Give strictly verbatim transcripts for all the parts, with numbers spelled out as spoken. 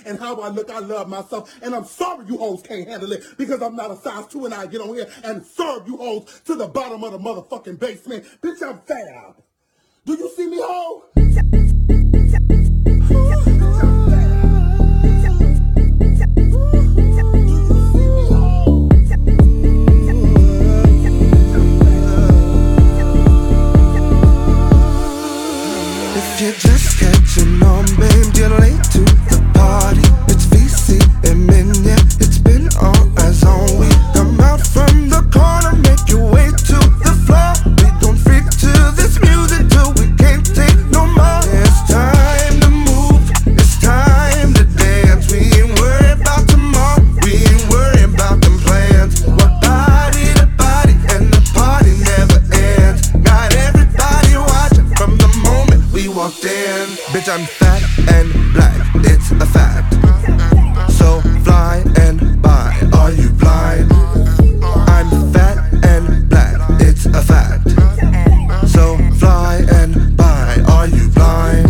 and how I look, I love myself. And I'm sorry you hoes can't handle it because I'm not a size two and I get on here and serve you hoes to the bottom of the motherfucking basement. Bitch, I'm fab. Do you see me, ho? If you're just catching on, babe, you're late to the party. It's V C and Minion, it's been all eyes on. We come out from the corner, make your way to the floor. We gon' freak to this music till we can't take no more. It's time to move, it's time to dance. We ain't worried about tomorrow, we ain't worried about them plans. We're body to body and the party never ends. Got everybody watching from the moment we walked in. Bitch, I'm fat and black, it's a fact. So fly and buy, are you blind? I'm fat and black, it's a fact. So fly and buy, are you blind?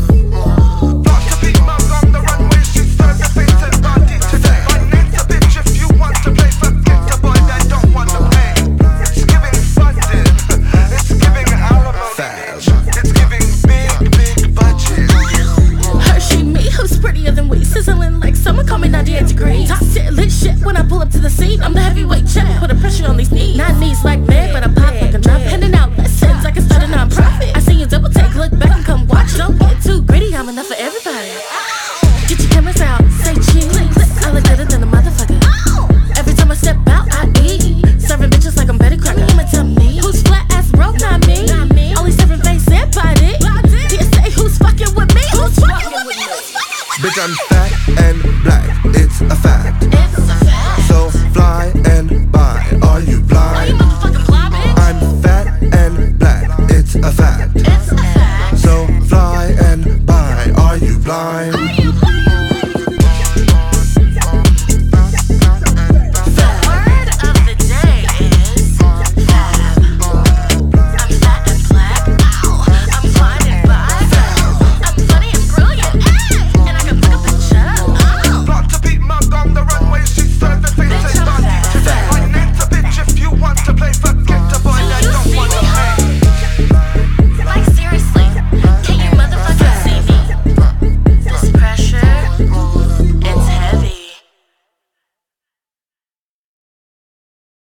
Block a big mug on the runway, she serves a fated body today. My name's a bitch, if you want to play, forget the boy that don't want to play. It's giving funded, it's giving alimony, it's giving big, big budget. Hershey me, who's prettier than we, sizzling like summer, call me ninety-eight degrees. Top shit, lit shit when I pull up to the scene. I'm the heavyweight champ, put a pressure on these knees. Not knees like Meg, but I pop like a drum. Handing out lessons like I start a non-profit. I see you double take, look back and come watch it. Don't get too gritty, I'm enough for everybody. Get your cameras out, say cheese. I look better than a motherfucker. Every time I step out, I eat. Serving bitches like I'm Betty Crocker. I'ma tell me who's flat ass broke, not me. Only serving face and body. Can't say who's fucking with me. Who's fucking with me? Bitch, I'm fat and black, it's a fact. It's a fact. So fly and buy, are you Are you blind? motherfucking fly, bitch? I'm fat and black, it's a fact. It's a fact. So fly and buy, are you blind? Are you